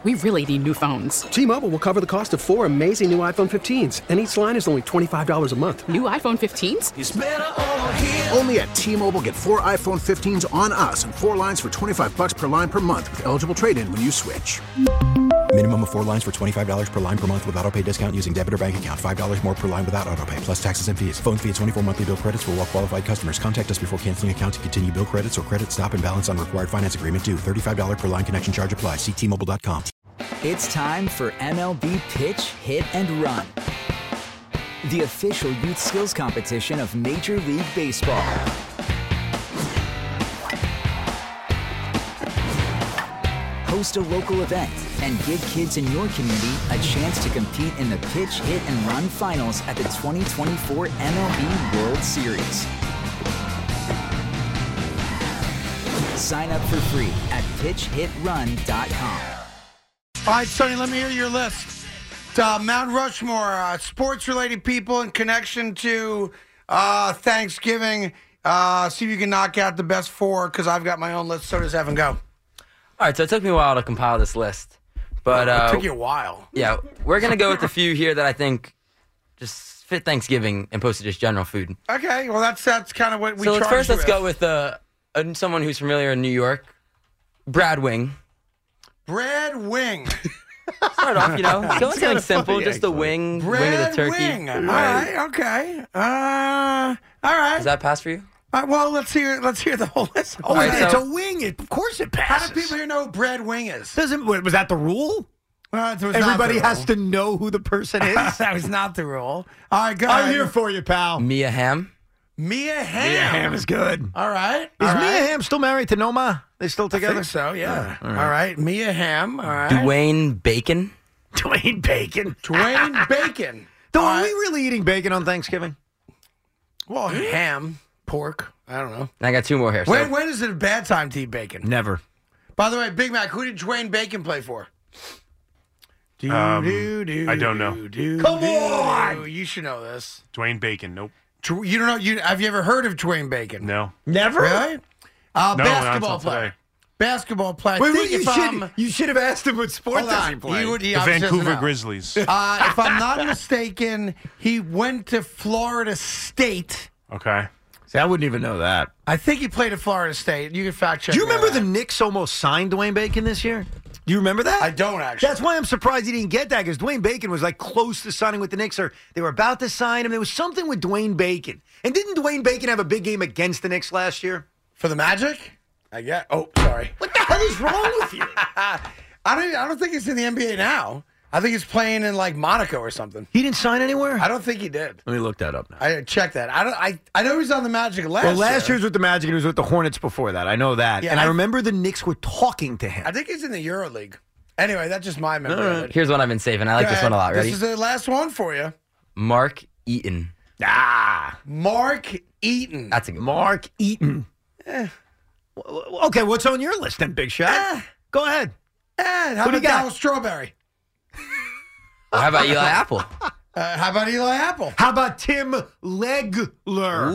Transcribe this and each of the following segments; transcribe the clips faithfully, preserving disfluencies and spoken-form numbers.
we really need new phones. T-Mobile will cover the cost of four amazing new iPhone fifteens, and each line is only twenty-five dollars a month. New iPhone fifteens? It's better over here. Only at T-Mobile, get four iPhone fifteens on us and four lines for twenty-five dollars per line per month with eligible trade-in when you switch. Minimum of four lines for twenty-five dollars per line per month with autopay discount using debit or bank account. five dollars more per line without autopay, plus taxes and fees. Phone fee at twenty-four monthly bill credits for well-qualified customers. Contact us before canceling account to continue bill credits or credit stop and balance on required finance agreement due. thirty-five dollars per line connection charge applies. See T Mobile dot com. It's time for M L B Pitch, Hit, and Run, the official youth skills competition of Major League Baseball. Host a local event and give kids in your community a chance to compete in the Pitch, Hit, and Run finals at the twenty twenty-four M L B World Series. Sign up for free at pitch hit run dot com. All right, Sonny, let me hear your list. Uh, Mount Rushmore, uh, sports-related people in connection to uh, Thanksgiving. Uh, see if you can knock out the best four, because I've got my own list. So does Evan. Go. All right, so it took me a while to compile this list. But uh, it took you a while. Yeah, we're going to go with a few here that I think just fit Thanksgiving and opposed to just general food. Okay, well, that's that's kind of what we So let's, charged first, let's with. go with uh, uh, someone who's familiar in New York, Brad Wing. Bread wing. Start off, you know, go with something simple, funny, just a actually. wing, Bread wing of the turkey. wing. All right, okay. Uh, all right. Does that pass for you? Uh, well, let's hear let's hear the whole list. Oh, right, it's so- a wing. It, of course it How passes. do people here know what bread wing is? Doesn't, was that the rule? Well, it was not Everybody the has rule. to know who the person is. That was not the rule. All right, go I'm ahead. here for you, pal. Mia Hamm. Mia Hamm. Mia Hamm is good. All right. Is all right. Mia Hamm still married to Noma? They still I together? think so, yeah. all All right. right. Mia Hamm. All right. Dwayne Bacon. Dwayne Bacon. Dwayne Bacon. Though, All are right. we really eating bacon on Thanksgiving? Well, ham, pork. I don't know. And I got two more here. So When, when is it a bad time to eat bacon? Never. By the way, Big Mac, who did Dwayne Bacon play for? Do, Um, do, do, I don't know. do, do, Come do. on! You should know this. Dwayne Bacon. Nope. Tw- You don't know? You have you ever heard of Dwayne Bacon? No. Never? Really? Uh, No, not basketball until player. today. Basketball player. I Wait, think wait, you if I'm- should, you should have asked him what sport Hold does on. he play. He would- he The obviously doesn't Vancouver know. Grizzlies. Uh, if I'm not mistaken, he went to Florida State. Okay. See, I wouldn't even know that. I think he played at Florida State. You can fact check. Do you me on remember the that. Knicks almost signed Dwayne Bacon this year? Do you remember that? I don't actually. That's why I'm surprised he didn't get that, because Dwayne Bacon was like close to signing with the Knicks, or they were about to sign him. There was something with Dwayne Bacon. And didn't Dwayne Bacon have a big game against the Knicks last year? For the Magic? I get. Oh, sorry. What the hell is wrong with you? I don't. I don't think he's in the N B A now. I think he's playing in like Monaco or something. He didn't sign anywhere? I don't think he did. Let me look that up now. I checked that. I don't. I. I know he's on the Magic last. Well, last year. year was with the Magic and he was with the Hornets before that. I know that. Yeah, and I, I- remember the Knicks were talking to him. I think he's in the EuroLeague. Anyway, that's just my memory. Of it. here's one I've been saving. I like Go this ahead. one a lot. Ready? This is the last one for you. Mark Eaton. Ah, Mark Eaton. That's a good one. Mark Eaton. Eh. W- w- Okay, what's on your list then, Big Shot? Eh. Go ahead. And how Who do about you got? Dallas Strawberry? How about Eli Apple? Uh, how about Eli Apple? How about Tim Legler?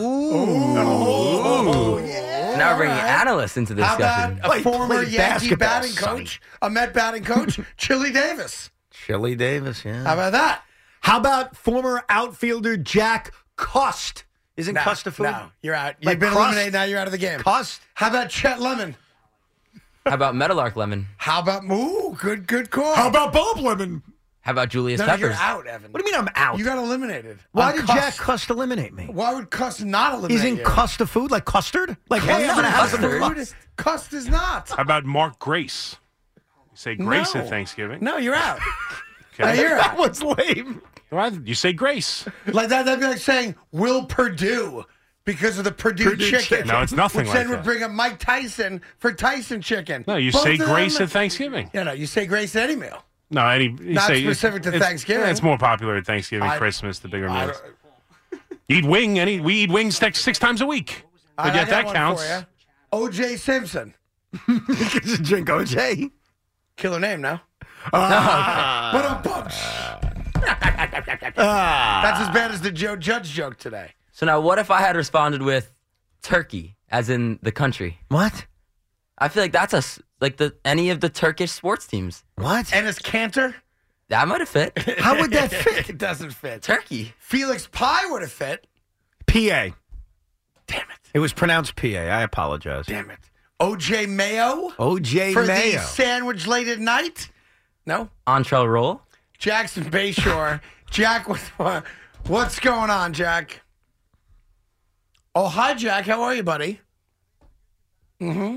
Oh, So now we're bringing analysts into the How discussion. about a Wait, former played Yankee basketball, batting Sonny. coach, a Met batting coach, Chili Davis? Chili Davis, yeah. How about that? How about former outfielder Jack Cust? Isn't No, Cust a food? no, you're out. You've Like been crust? eliminated. Now you're out of the game. Cust? How about Chet Lemon? How about Meadowlark Lemon? How about ooh, good, good call. How about Bob Lemon? How about Julius no, no, Peppers? you're out, Evan. What do you mean I'm out? You got eliminated. Why On did Cust. Jack Cust eliminate me? Why would Cust not eliminate Isn't you? Cust a food? Like custard? Like, hey, I'm Cust going to is have some custard. Cust. Cust is not. How about Mark Grace? You say Grace No. at Thanksgiving. No, you're out. Okay. No, you're That out. was lame. Well, you say Grace. Like that, that'd be like saying Will Purdue because of the Purdue, Purdue chicken. chicken. No, it's nothing Which like then would that. bring up Mike Tyson for Tyson chicken. No, you Both say of Grace them- at Thanksgiving. Yeah, no, you say Grace at any meal. No, any you Not say specific to it's- Thanksgiving. It's more popular at Thanksgiving, I- Christmas, the bigger I meals. don't- Eat wing. Any we eat wings six, six times a week. But I- I yet got that one counts. for ya. O J Simpson. Just drink O J. Killer name, no? Ah. But a bunch. That's as bad as the Joe Judge joke today. So now, what if I had responded with Turkey, as in the country? What? I feel like that's a s- like the any of the Turkish sports teams. What? And it's Cantor? That might have fit. How would that fit? It doesn't fit. Turkey. Felix Pie would have fit. P A. Damn it. It was pronounced P A. I apologize. Damn it. O J Mayo? O J For Mayo. the sandwich late at night? No? Entree roll. Jackson Bayshore. Jack, what, what's going on, Jack? Oh, hi, Jack. How are you, buddy? Mm-hmm.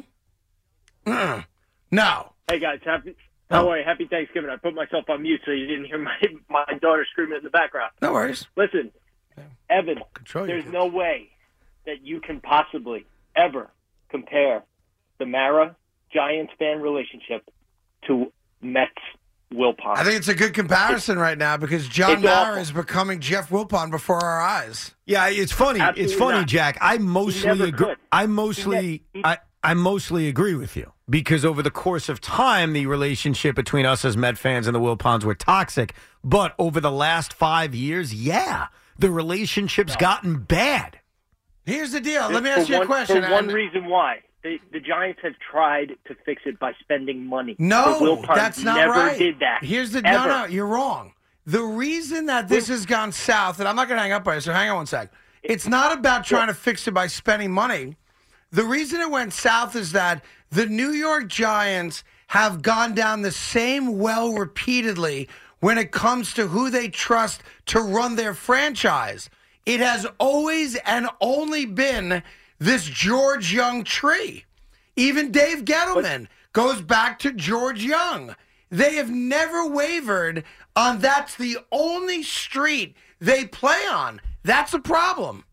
Mm. No. Hey, guys. Happy, how are you? Happy Thanksgiving. I put myself on mute so you didn't hear my, my daughter screaming in the background. No worries. Listen, Evan, Control there's your no way that you can possibly ever compare the Mara Giants fan relationship to Mets Wilpon. I think it's a good comparison right now because John It's Mara awful. is becoming Jeff Wilpon before our eyes. Yeah, it's funny. Absolutely it's funny, not. Jack. I He mostly never agree. could. I mostly, He ne- I, I mostly agree with you because over the course of time, the relationship between us as Met fans and the Wilpons were toxic. But over the last five years, yeah, the relationship's gotten bad. Here's the deal. Just Let me ask for you a one, question. For one and- reason why. The, the Giants have tried to fix it by spending money. No, the Wilpons that's not never right. did that. Here's the ever. no, no, you're wrong. The reason that this has gone south, and I'm not going to hang up on you, so hang on one sec. It's not about trying to fix it by spending money. The reason it went south is that the New York Giants have gone down the same well repeatedly when it comes to who they trust to run their franchise. It has always and only been this George Young tree. Even Dave Gettleman goes back to George Young. They have never wavered on that's the only street they play on. That's a problem.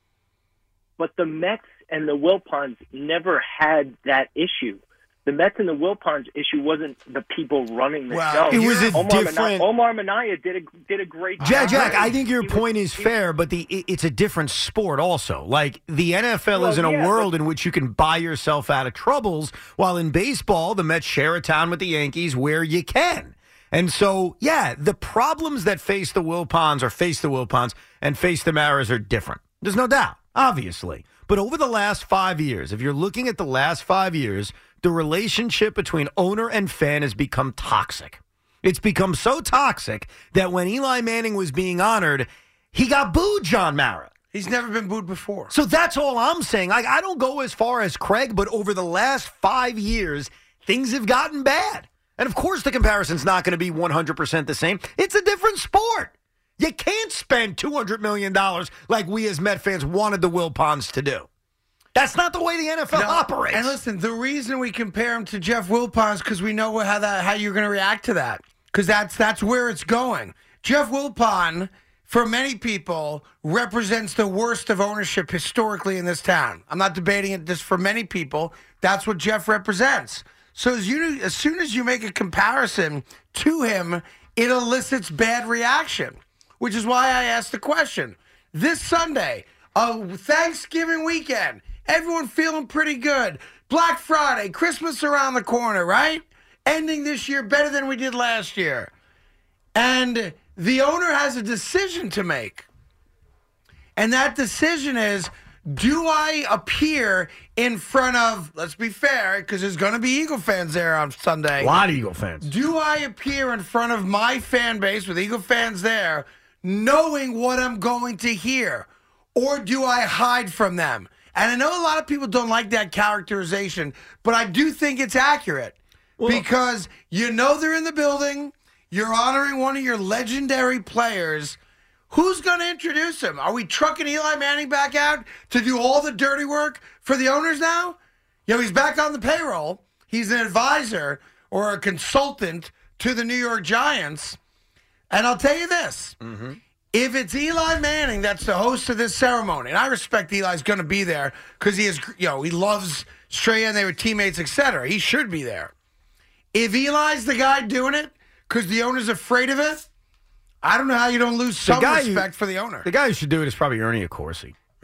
But the Mets and the Wilpons never had that issue. The Mets and the Wilpons issue wasn't the people running the Well, show. it was a Omar different- Minaya, Omar Minaya did a did a great job. Jack, Jack, I think your He was- point is he- fair, but the it- it's a different sport also. Like the N F L Well, is in a yeah, world but- in which you can buy yourself out of troubles, while in baseball, the Mets share a town with the Yankees where you can. And so, yeah, the problems that face the Wilpons or face the Wilpons and face the Maras are different. There's no doubt, obviously. But over the last five years, if you're looking at the last five years, the relationship between owner and fan has become toxic. It's become so toxic that when Eli Manning was being honored, he got booed, John Mara. He's never been booed before. So that's all I'm saying. Like, I don't go as far as Craig, but over the last five years, things have gotten bad. And of course, the comparison's not going to be one hundred percent the same. It's a different sport. You can't spend two hundred million dollars like we as Met fans wanted the Wilpons to do. That's not the way the N F L No, operates. And listen, the reason we compare him to Jeff Wilpon is because we know how that how you're going to react to that. Because that's that's where it's going. Jeff Wilpon, for many people, represents the worst of ownership historically in this town. I'm not debating it. Just for many people, that's what Jeff represents. So as you as soon as you make a comparison to him, it elicits bad reaction. Which is why I asked the question. This Sunday, a Thanksgiving weekend, everyone feeling pretty good. Black Friday, Christmas around the corner, right? Ending this year better than we did last year. And the owner has a decision to make. And that decision is, do I appear in front of, let's be fair, because there's going to be Eagle fans there on Sunday. A lot of Eagle fans. Do I appear in front of my fan base with Eagle fans there, knowing what I'm going to hear? Or do I hide from them? And I know a lot of people don't like that characterization, but I do think it's accurate. Because you know they're in the building, you're honoring one of your legendary players. Who's going to introduce him? Are we trucking Eli Manning back out to do all the dirty work for the owners now? You know, he's back on the payroll. He's an advisor or a consultant to the New York Giants. And I'll tell you this. Mm-hmm. If it's Eli Manning that's the host of this ceremony, and I respect Eli's going to be there because he is, you know, he loves Strahan, and they were teammates, et cetera. He should be there. If Eli's the guy doing it because the owner's afraid of it, I don't know how you don't lose some guy who- respect for the owner. The guy who should do it is probably Ernie Accorsi.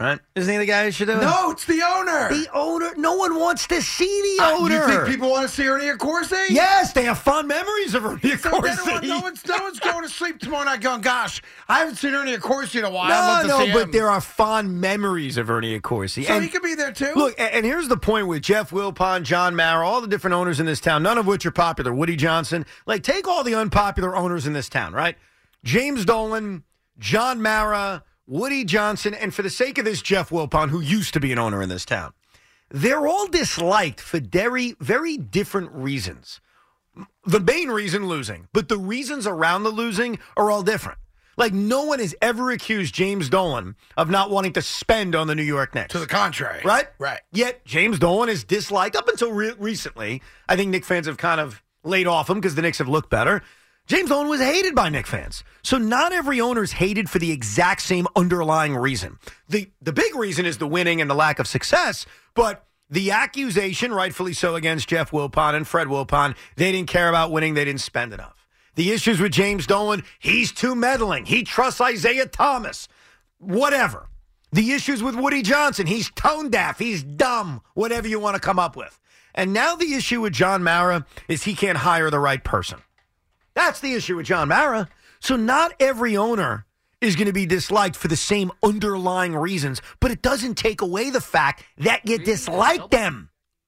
right? Isn't he the guy who should do it? No, it's the owner. The owner. No one wants to see the Uh, owner. you think people want to see Ernie Accorsi? Yes, they have fond memories of Ernie So they don't want- Accorsi. no, one's, no one's going to sleep tomorrow night going, gosh, I haven't seen Ernie Accorsi in a while. I'd No, love to no, see but him. there are fond memories of Ernie Accorsi. So and he could be there too? Look, and, and here's the point with Jeff Wilpon, John Mara, all the different owners in this town, none of which are popular. Woody Johnson. Like, take all the unpopular owners in this town, right? James Dolan, John Mara, Woody Johnson, and for the sake of this, Jeff Wilpon, who used to be an owner in this town. They're all disliked for very, very different reasons. The main reason, losing, but the reasons around the losing are all different. Like, no one has ever accused James Dolan of not wanting to spend on the New York Knicks. To the contrary. Right? Right. Yet, James Dolan is disliked up until re- recently. I think Knicks fans have kind of laid off him because the Knicks have looked better. James Dolan was hated by Knicks fans. So not every owner is hated for the exact same underlying reason. The the big reason is the winning and the lack of success, but the accusation, rightfully so, against Jeff Wilpon and Fred Wilpon, they didn't care about winning, they didn't spend enough. The issues with James Dolan, he's too meddling. He trusts Isaiah Thomas. Whatever. The issues with Woody Johnson, he's tone deaf, he's dumb, whatever you want to come up with. And now the issue with John Mara is he can't hire the right person. That's the issue with John Mara. So not every owner is going to be disliked for the same underlying reasons, but it doesn't take away the fact that you dislike them.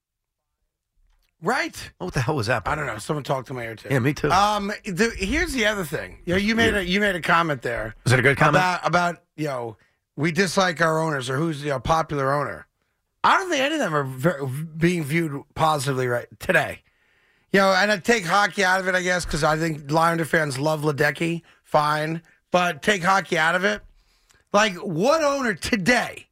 Right. What the hell was that? I don't know. Someone talked to my ear too. Yeah, me too. Um, the, here's the other thing. You know, you made a you made a comment there. Was it a good comment? About about you know we dislike our owners or who's the you know, popular owner. I don't think any of them are ver- being viewed positively right today. You know, and I take hockey out of it, I guess, because I think Islander fans love Ledecky. Fine. But take hockey out of it. Like, what owner today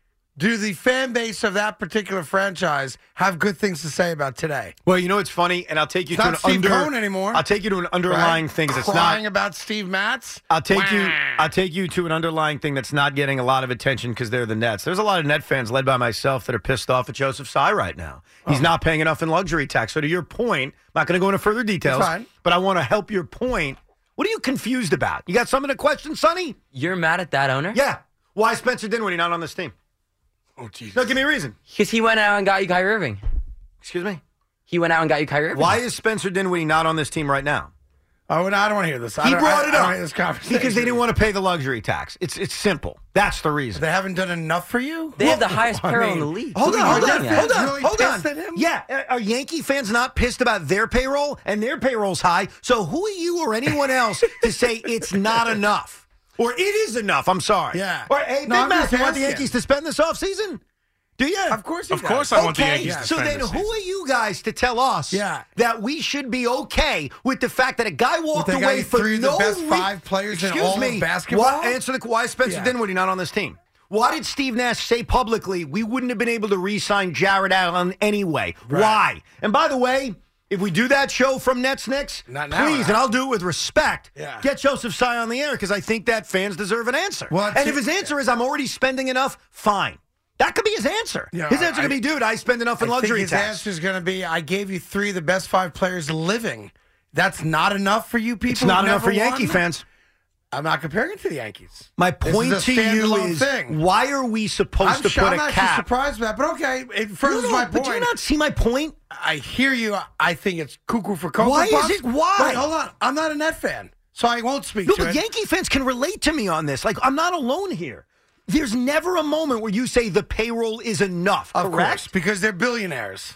do the fan base of that particular franchise have good things to say about today? Well, you know what's funny, and I'll take you It's to not an Steve under. Cohen anymore. I'll take you to an underlying Right? thing that's Crying not. about Steve Matz. I'll take you. Wah. I'll take you to an underlying thing that's not getting a lot of attention because they're the Nets. There's a lot of Net fans, led by myself, that are pissed off at Joseph Tsai right now. He's Oh. not paying enough in luxury tax. So to your point, I'm not going to go into further details. That's fine. But I want to help your point. What are you confused about? You got something to question, Sonny? You're mad at that owner? Yeah. Why is Spencer Dinwiddie not on this team? Oh, Jesus. No, give me a reason. Because he went out and got you Kyrie Irving. Excuse me? He went out and got you Kyrie Irving. Why is Spencer Dinwiddie not on this team right now? Oh, no, I don't want to hear this. I He don't- brought I, it I don't up wanna hear this conversation. because they didn't want to pay the luxury tax. It's it's simple. That's the reason. They haven't done enough for you? They have the highest I payroll mean, in the league. Hold What on, are hold you on, looking at? hold on, Really hold on. pissed at him? Yeah, uh, are Yankee fans not pissed about their payroll? And their payroll's high. So who are you or anyone else to say it's not enough? Or it is enough, I'm sorry. Yeah. Or, hey, No, Big I'm Mac, just you want the asking. Yankees to spend this offseason? Do you? Of course he Of does. course I want the Okay, Yankees to so spend then this who season. are you guys to tell us Yeah. that we should be okay with the fact that a guy walked they got away you for three of the no best re- five players in Excuse all of me, basketball? Why, answer the why is Spencer Yeah. Dinwiddie not on this team? Why did Steve Nash say publicly we wouldn't have been able to re-sign Jared Allen anyway? Right. Why? And by the way, if we do that show from Nets Knicks, Not now, please, huh? and I'll do it with respect, Yeah. get Joseph Tsai on the air because I think that fans deserve an answer. Well, and to- if his answer is I'm already spending enough, fine. That could be his answer. Yeah, his answer I- could be, dude, I spend enough in I think luxury his tax. answer is going to be, I gave you three of the best five players living. That's not enough for you people It's not who've enough for never Yankee won? fans. I'm not comparing it to the Yankees. My This point is a to you standalone is, thing. why are we supposed I'm, to sure, put I'm a actually cap? surprised by that, but okay, it No, furthers no, my but do you point. not see my point? I hear you. I think it's cuckoo for Cocoa Why is Puffs. it- why? Wait, hold on. I'm not a Net fan, so I won't speak No, to but it. Yankee fans can relate to me on this. Like, I'm not alone here. There's never a moment where you say the payroll is enough, Of correct? course, because they're billionaires.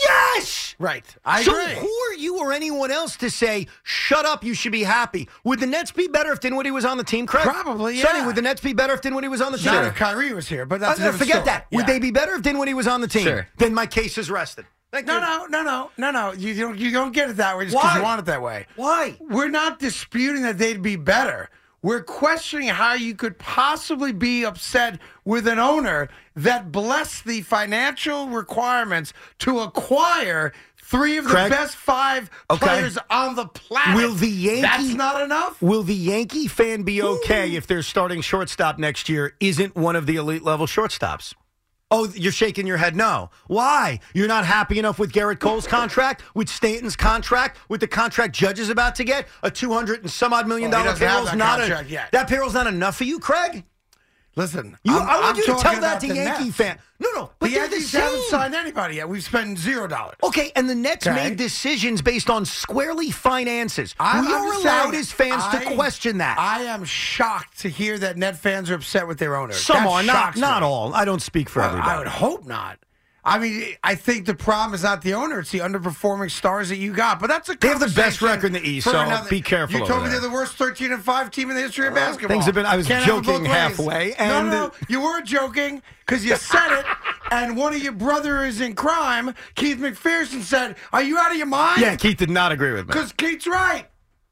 Yes! Right. I so agree. who are you or anyone else to say, shut up, you should be happy? Would the Nets be better if Dinwiddie was on the team, Craig? Probably, Sonny, yeah. would the Nets be better if Dinwiddie was on the team? Not if Kyrie was here, but that's Uh, a different forget story. that. Would Yeah. they be better if Dinwiddie was on the team? Sure. Then my case is rested. Thank No, you. no, no, no, no, no. You don't. You don't get it that way just because Why? you want it that way. Why? We're not disputing that they'd be better. We're questioning how you could possibly be upset with an owner that blessed the financial requirements to acquire three of the Craig? best five Okay. players on the planet. Will the Yankee- That's not enough? Will the Yankee fan be okay if their starting shortstop next year isn't one of the elite level shortstops? Oh, you're shaking your head no. Why? You're not happy enough with Garrett Cole's contract, with Stanton's contract, with the contract Judge is about to get? A two hundred and some odd million Well, he dollar doesn't have payroll's that not contract a, yet. That payroll's not enough for you, Craig? Listen, You, I'm, I want I'm you to talking tell that about to the Yankee Nets. fan. No, no, but the they're Yankees the haven't same. signed anybody yet. We've spent zero dollars. Okay, and the Nets Okay. made decisions based on squarely finances. I'm- we I'm are just allowed saying, as fans I- to question that. I am shocked to hear that Net fans are upset with their owner. Some That are, not, shocks not me. all. I don't speak for Well, everybody. I would hope not. I mean, I think the problem is not the owner; it's the underperforming stars that you got. But that's a They have the best conversation record in the East, for so another- be careful You over told me there. they're the worst thirteen and five team in the history of basketball. things have been- I was Can't have it joking both ways. halfway, and- no, no, you were joking because you said it, and one of your brothers in crime, Keith McPherson, said, "Are you out of your mind?" Yeah, Keith did not agree with me. because Keith's right.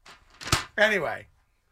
Anyway,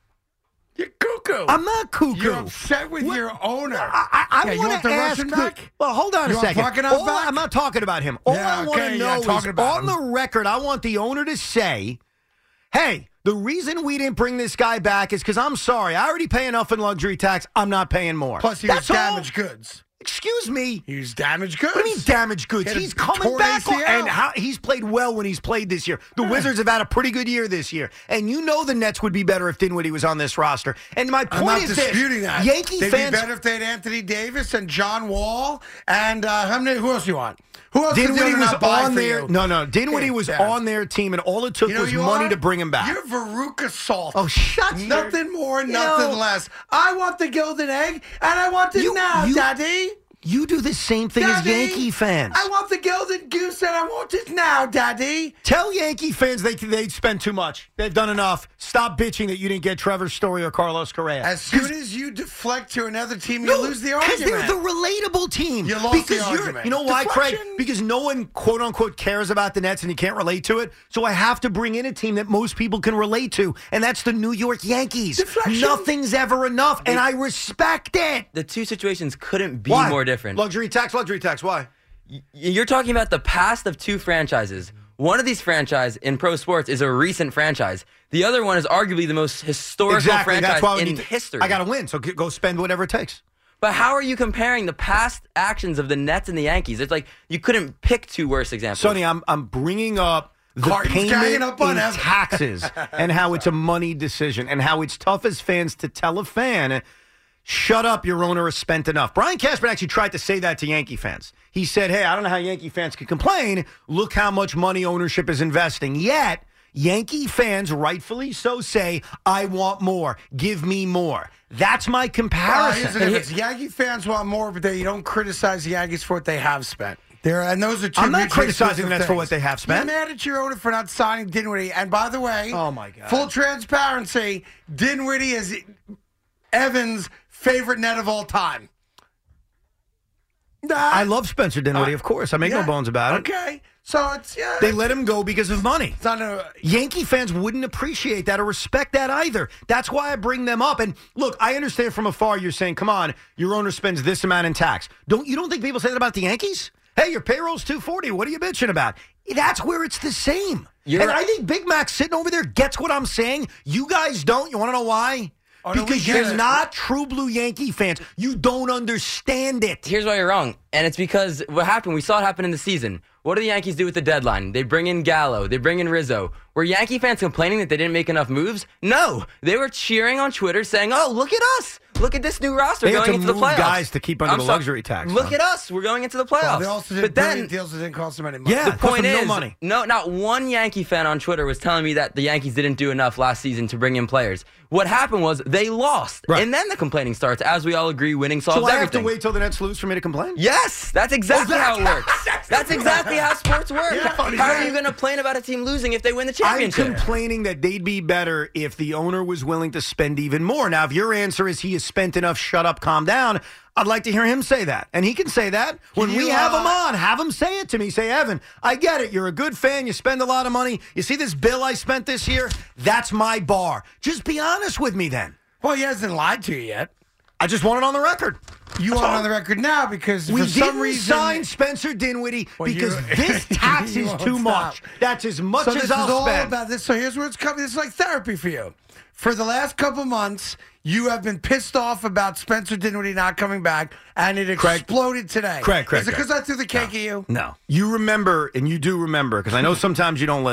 you're cuckoo. I'm not cuckoo. You're upset with What- your owner. I, I, I Yeah, you want want to the ask. Russian the- back? Well, hold on You a want second. Plotkinov All- back? I'm not talking about him. All Yeah, I want okay, to yeah, know talking is about on him. the record. I want the owner to say, "Hey, the reason we didn't bring this guy back is because I'm sorry. I already pay enough in luxury tax. I'm not paying more." Plus, he That's was all. damaged goods. Excuse me. He was damaged goods. What do you mean damaged goods? He had a He's coming torn back, A C L. and how, he's played well when he's played this year. The Wizards have had a pretty good year this year, and you know the Nets would be better if Dinwiddie was on this roster. And my I'm point not is disputing this: that. Yankee They'd fans. be better if they had Anthony Davis and John Wall and uh, how many? Who else you want? Who else did the Dinwiddie owner was not buy on for their you? no no. Dinwiddie was Yeah. on their team, and all it took You know was you money are? to bring him back. You're Veruca Salt. Oh, shut your- Nothing more, You nothing know- less. I want the golden egg, and I want it You- now, you- Daddy. You do the same thing as Daddy. Yankee fans. I want the golden goose, and I want it now, Daddy. Tell Yankee fans they they spend too much. They've done enough. Stop bitching that you didn't get Trevor Story or Carlos Correa. As soon as you deflect to another team, you No, lose the because argument. they're the relatable team. You lost because the you're, argument. You know why, Craig? Deflection. Because no one, quote unquote, cares about the Nets and you can't relate to it. So I have to bring in a team that most people can relate to, and that's the New York Yankees. Deflection. Nothing's ever enough, and I respect it. The two situations couldn't be Why? more different. Luxury tax, luxury tax. Why? Y- You're talking about the past of two franchises. One of these franchises in pro sports is a recent franchise. The other one is arguably the most historical Exactly. franchise That's why we in need to, history. I got to win, so g- go spend whatever it takes. But how are you comparing the past actions of the Nets and the Yankees? It's like you couldn't pick two worse examples. Sonny, I'm I'm bringing up the Carton's payment ganging up on in him. taxes and how it's a money decision and how it's tough as fans to tell a fan, shut up, your owner has spent enough. Brian Cashman actually tried to say that to Yankee fans. He said, hey, I don't know how Yankee fans could complain. Look how much money ownership is investing. Yet, Yankee fans, rightfully so, say, I want more. Give me more. That's my Uh, comparison. here's the difference. Yankee fans want more, but they don't criticize the Yankees for what they have spent. There, and those are two I'm not mutually criticizing exclusive the Nets for things. what they have spent. You're mad at your owner for not signing Dinwiddie. And by the way, Oh, my God. full transparency, Dinwiddie is Evan's favorite net of all time. Nah. I love Spencer Dinwiddie, Uh, of course. I make yeah, no bones about it. Okay, so it's yeah. They let him go because of money. It's not a, Yankee fans wouldn't appreciate that or respect that either. That's why I bring them up. And look, I understand from afar you're saying, come on, your owner spends this amount in tax. Don't you don't think people say that about the Yankees? Hey, your payroll's two forty. What are you bitching about? That's where it's the same. You're and right. I think Big Mac sitting over there gets what I'm saying. You guys don't. You want to know why? Oh, no, we because get you're it. not true blue Yankee fans. You don't understand it. Here's why you're wrong. And it's because what happened, we saw it happen in the season. What do the Yankees do with the deadline? They bring in Gallo. They bring in Rizzo. Were Yankee fans complaining that they didn't make enough moves? No. They were cheering on Twitter saying, oh, look at us. Look at this new roster They had going to into the move playoffs. guys to keep under I'm the sorry. luxury tax, Look huh? at us. We're going into the playoffs. well, they also did but then, brilliant deals that didn't cost them any money. Yeah. the it cost point them no is, money. no, not one Yankee fan on Twitter was telling me that the Yankees didn't do enough last season to bring in players. What happened was they lost. Right. And then the complaining starts. As we all agree, winning solves So I have everything. to wait till the Nets lose for me to complain? Yes, that's exactly Oh, that- how it works. that's That's the- exactly how sports work. Yeah, how exactly. are you going to complain about a team losing if they win the I'm championship? complaining that they'd be better if the owner was willing to spend even more. Now, if your answer is he has spent enough, shut up, calm down, I'd like to hear him say that. And he can say that. When Can we you, have uh, him on, have him say it to me. Say, Evan, I get it. You're a good fan. You spend a lot of money. You see this bill I spent this year? That's my bar. Just be honest with me then. Well, he hasn't lied to you yet. I just want it on the record. You That's want it all. on the record now because We for some didn't reason sign Spencer Dinwiddie Well, you- because this tax you is won't too much. stop. That's as much so as this I'll is all spend. about this. So here's where it's coming. This is like therapy for you. For the last couple months, you have been pissed off about Spencer Dinwiddie not coming back, and it Craig. exploded today. Craig, Craig, Is it because Craig. I threw the cake at you? No. You remember, and you do remember, because I know sometimes you don't listen.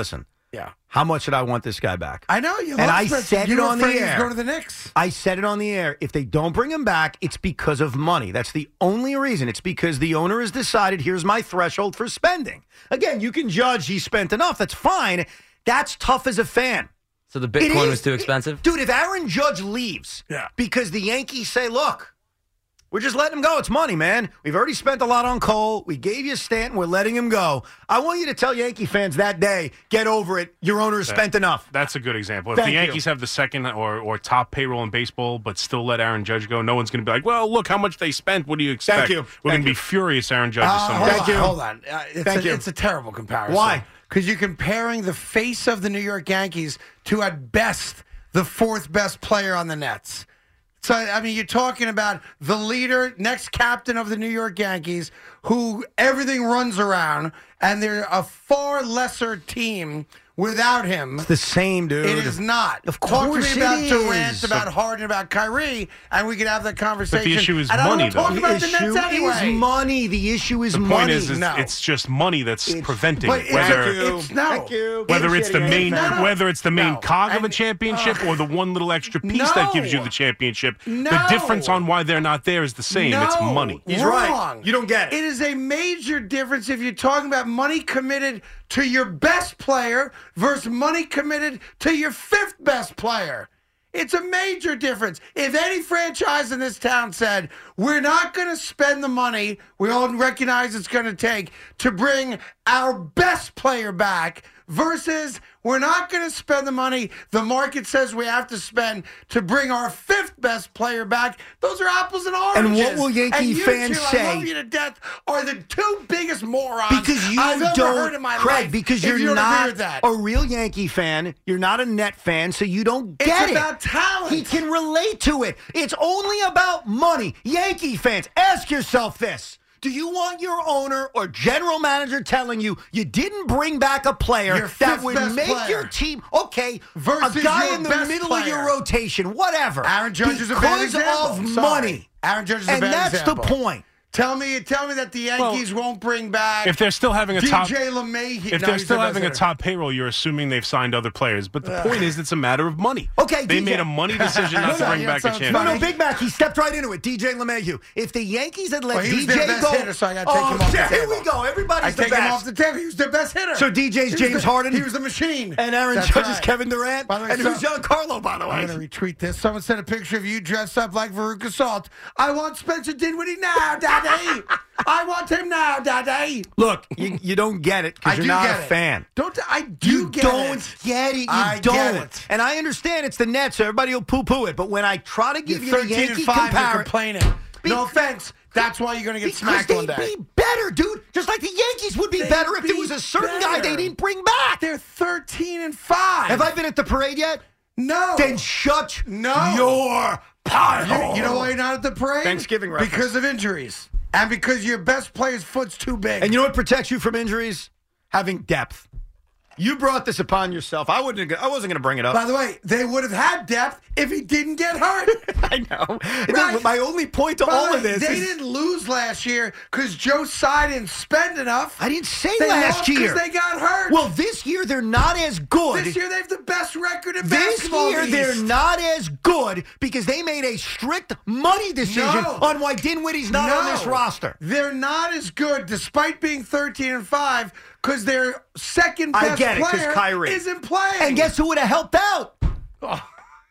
Yeah. How much did I want this guy back? I know you. And love I Spencer. said You it were on the afraid he was air. going to the Knicks. I said it on the air. If they don't bring him back, it's because of money. That's the only reason. It's because the owner has decided, here's my threshold for spending. Again, you can judge he spent enough. That's fine. That's tough as a fan. So the It Bitcoin is- was too expensive? Dude, if Aaron Judge leaves Yeah. because the Yankees say, look, we're just letting him go. It's money, man. We've already spent a lot on Cole. We gave you Stanton. We're letting him go. I want you to tell Yankee fans that day, get over it. Your owner has That- spent enough. That's a good example. If Thank the you. Yankees have the second or, or top payroll in baseball, but still let Aaron Judge go, no one's going to be like, well, look how much they spent. What do you expect? Thank you. We're going Thank to be you. furious Aaron Judge is Uh, somewhere. hold Thank on, you. hold on. Uh, it's, Thank a, you. it's a terrible comparison. Why? Because you're comparing the face of the New York Yankees to, at best, the fourth best player on the Nets. So, I mean, you're talking about the leader, next captain of the New York Yankees, who everything runs around, and they're a far lesser team without him. It's the same, dude. It is not. Of Talk course to me about it Durant, is. about Harden, about Kyrie, and we could have that conversation. issue is and I don't money, want to talk though. about the the Nets issue anyway. is money. The issue is The money. point is, is No. it's just money that's It's- preventing but it. it's- Whether Thank you. It's- no. Thank you. whether it's the Shitty main Yankees. No. whether it's the main No. cog of a And- championship uh, or the one little extra piece no. that gives you the championship. The No. difference on why they're not there is the same. No, It's money. He's wrong. right. You don't get it. It is a major difference if you're talking about money committed to your best player versus money committed to your fifth best player. It's a major difference. If any franchise in this town said, we're not going to spend the money we all recognize it's going to take to bring our best player back versus we're not going to spend the money the market says we have to spend to bring our fifth best player back, those are apples and oranges. And what will Yankee And you fans two, say? I love you to death, are the two biggest morons Because you I've ever don't, heard in my Craig, life. because if you're you don't agree not with that. a real Yankee fan. You're not a Net fan, so you don't It's get it. about talent. He can relate to it. It's only about money. Yankee fans, ask yourself this. Do you want your owner or general manager telling you you didn't bring back a player Your that fifth would best make player. your team okay? Versus a guy your in the best middle of your player. rotation, whatever. Aaron Judge is a bad because example. of Sorry. money. Aaron Judge is a and bad that's example. the point. Tell me, tell me that the Yankees won't bring back. If they're still having a D J top LeMahieu. If No, they're he's still the best having a hitter. top payroll, you're assuming they've signed other players. But the point is, it's a matter of money. Okay, they D J. made a money decision not No, to no, bring yeah, back a sounds champion. No, no, funny. Big Mac. He stepped right into it. D J LeMahieu. If the Yankees had let Well, he was D J their best go, hitter, so I gotta take oh, him off the yeah, here table. we go. Everybody's I the take best. him off the table. He was their best hitter. So D J's He was James the- Harden. He was the machine. And Aaron That's Judge is right. Kevin Durant. By the way, and so- who's Giancarlo, by the way? I'm going to retweet this. Someone sent a picture of you dressed up like Veruca Salt. I want Spencer Dinwiddie now, Daddy. I want him now, Daddy. Look, you, you don't get it I because you're do not get a it. fan. Don't I do You get don't it. get it. You I don't. get it. And I understand it's the Nets, so everybody will poo-poo it. But when I try to give You're you the thirteen Yankee and five. You're comparison, complaining. Be- no offense. That's why you're going to get because smacked they'd one day. be better, dude. Just like the Yankees would be They'd better if there be was a certain guy better. they didn't bring back. They're thirteen and five. Have I been at the parade yet? No. Then shut No. your pie You, hole. you know why you're not at the parade? Thanksgiving reference. Because of injuries. And because your best player's foot's too big. And you know what protects you from injuries? Having depth. You brought this upon yourself. I wouldn't. I wasn't going to bring it up. By the way, they would have had depth if he didn't get hurt. I know. Right. My only point to By the all way, of this they is didn't lose last year because Joe Tsai didn't spend enough. I didn't say They last lost year. 'cause they got hurt. Well, this year they're not as good. This year they have the best record in This basketball. year in the they're East. not as good because they made a strict money decision No. on why Dinwiddie's not No. on this roster. They're not as good despite being thirteen and five because their second I best get it, 'cause player Kyrie. isn't playing. And guess who would have helped out? Oh,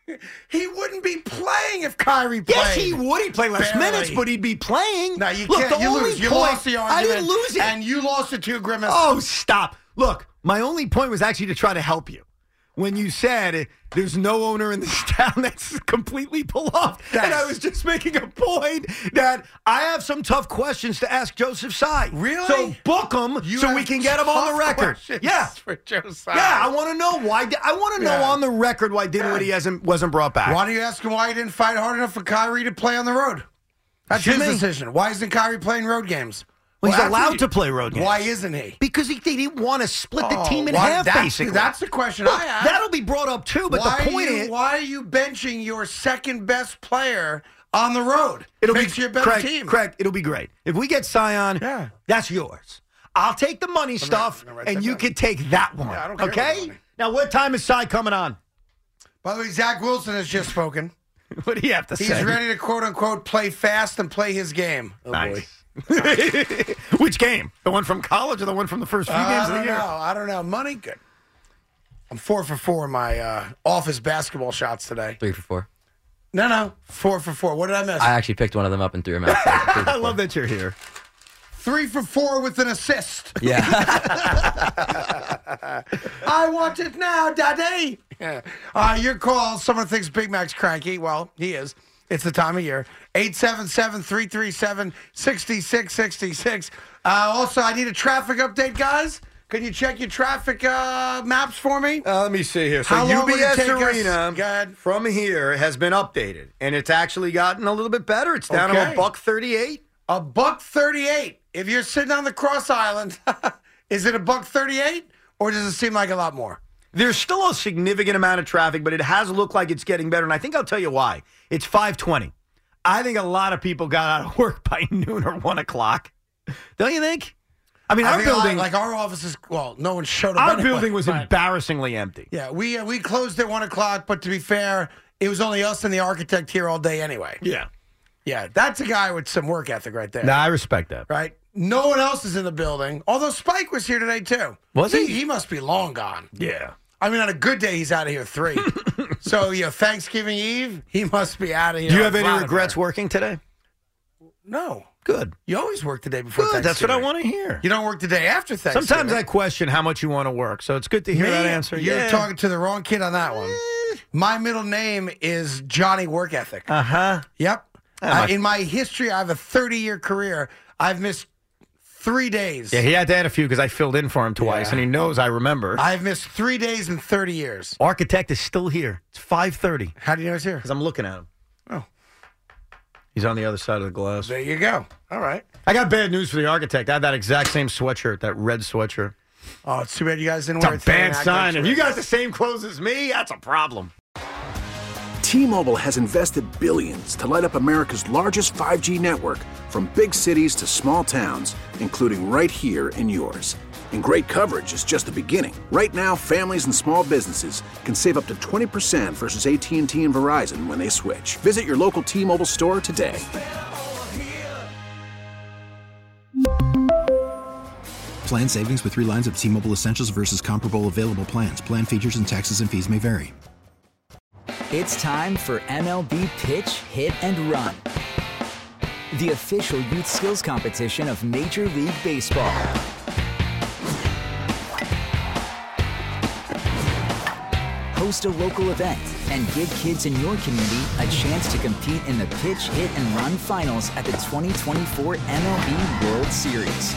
he wouldn't be playing if Kyrie played. Yes, he would. He'd play less Barely. minutes, but he'd be playing. No, you Look, can't. the You only lose. You point, lost the argument. I didn't lose it. And you lost it to Grimace. Oh, stop. Look, my only point was actually to try to help you. When you said there's no owner in this town that's completely beloved. And I was just making a point that I have some tough questions to ask Joseph Tsai. Really? So book him You so have we can get him on the tough record. questions Yeah. for Joe Tsai. Yeah, I want to know why. I want to know Yeah. on the record why Dinwiddie hasn't wasn't brought back. Why do you ask him why he didn't fight hard enough for Kyrie to play on the road? That's Excuse his me? decision. Why isn't Kyrie playing road games? Well, he's after allowed you- to play road games. Why isn't he? Because he, they didn't want to split the Oh, team in why- half, that's, basically. That's the question Look, I have. that'll be brought up too, but why the point are you, is... why are you benching your second best player on the road? It'll Makes be you a better Craig, team. Craig, it'll be great. If we get Scion, Yeah. that's yours. I'll take the money stuff, I'm gonna write and that you down. can take that one. Yeah, I don't care about okay? the money. Now, what time is Cy coming on? By the way, Zach Wilson has just spoken. What do you have to He's say? He's ready to, quote-unquote, play fast and play his game. Oh, nice. boy. Which game? The one from college or the one from the first few uh, games of the year? I don't know. I don't know. Money? Good. I'm four for four in my uh, office basketball shots today. Three for four. No, no. Four for four. What did I miss? I actually picked one of them up and threw him out. I love that you're here. Three for four with an assist. Yeah. I want it now, Daddy. Yeah. Uh, your call. Someone thinks Big Mac's cranky. Well, he is. It's the time of year. eight seven seven, three three seven, six six six six. Uh, also, I need a traffic update, guys. Can you check your traffic uh, maps for me? Uh, let me see here. So How long will it U B S take us? Arena Go ahead. from here has been updated, and it's actually gotten a little bit better. It's down to Okay. a buck thirty-eight. A buck thirty-eight. If you're sitting on the Cross Island, is it a buck thirty-eight, or does it seem like a lot more? There's still a significant amount of traffic, but it has looked like it's getting better, and I think I'll tell you why. It's five twenty. I think a lot of people got out of work by noon or one o'clock. Don't you think? I mean, I our think a lot- building, like our offices, well, no one showed up. our anyway, building was but- embarrassingly empty. Yeah, we uh, we closed at one o'clock, but to be fair, it was only us and the architect here all day anyway. Yeah. Yeah, that's a guy with some work ethic right there. No, I respect that. Right? No one else is in the building, although Spike was here today too. Was he? He must be long gone. Yeah. I mean, on a good day, he's out of here three. So, you know, Thanksgiving Eve, he must be out of here. Do you have any Vladimir. regrets working today? No. Good. You always work the day before Good. That's what I Thanksgiving. want to hear. You don't work the day after Thanksgiving. Sometimes I question how much you want to work, so it's good to hear Me? that answer. You're yeah. talking to the wrong kid on that one. My middle name is Johnny Work Ethic. Uh huh. Yep. Ah, Uh, my- in my history, I have a thirty-year career. I've missed three days. Yeah, he had to add a few because I filled in for him twice, Yeah. and he knows I remember. I've missed three days in thirty years. Architect is still here. It's five thirty. How do you know he's here? Because I'm looking at him. Oh. He's on the other side of the glass. There you go. All right. I got bad news for the architect. I have that exact same sweatshirt, that red sweatshirt. Oh, it's too bad you guys didn't It's wear a it today bad and act sign. like If you got the same clothes as me, that's a problem. T-Mobile has invested billions to light up America's largest five G network, from big cities to small towns, including right here in yours. And great coverage is just the beginning. Right now, families and small businesses can save up to twenty percent versus A T and T and Verizon when they switch. Visit your local T-Mobile store today. Plan savings with three lines of T-Mobile Essentials versus comparable available plans. Plan features and taxes and fees may vary. It's time for M L B Pitch, Hit, and Run, the official youth skills competition of Major League Baseball. Host a local event and give kids in your community a chance to compete in the Pitch, Hit, and Run finals at the twenty twenty-four M L B World Series.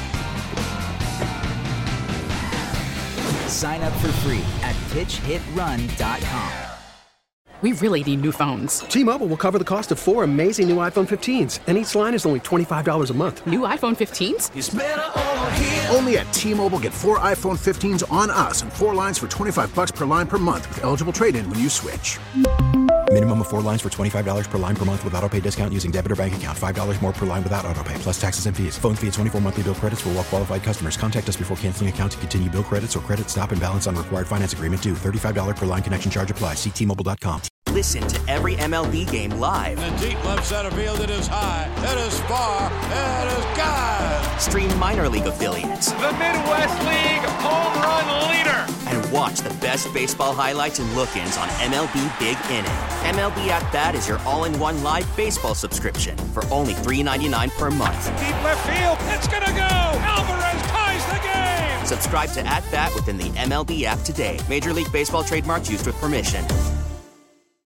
Sign up for free at pitch hit run dot com. We really need new phones. T-Mobile will cover the cost of four amazing new iPhone fifteens, and each line is only twenty-five dollars a month. New iPhone fifteens? Only at T-Mobile, get four iPhone fifteens on us and four lines for twenty-five bucks per line per month with eligible trade-in when you switch. Minimum of four lines for twenty-five dollars per line per month with autopay discount using debit or bank account. five dollars more per line without autopay, plus taxes and fees. Phone fee at twenty-four monthly bill credits for well-qualified customers. Contact us before canceling account to continue bill credits or credit stop and balance on required finance agreement due. thirty-five dollars per line connection charge applies. See T Mobile dot com. Listen to every M L B game live. In the deep left center field, it is high, it is far, it is gone. Stream minor league affiliates. The Midwest League home run leader. And watch the best baseball highlights and look-ins on M L B Big Inning. M L B At Bat is your all-in-one live baseball subscription for only three ninety-nine per month. Deep left field, it's gonna go. Alvarez ties the game. Subscribe to At Bat within the M L B app today. Major League Baseball trademarks used with permission.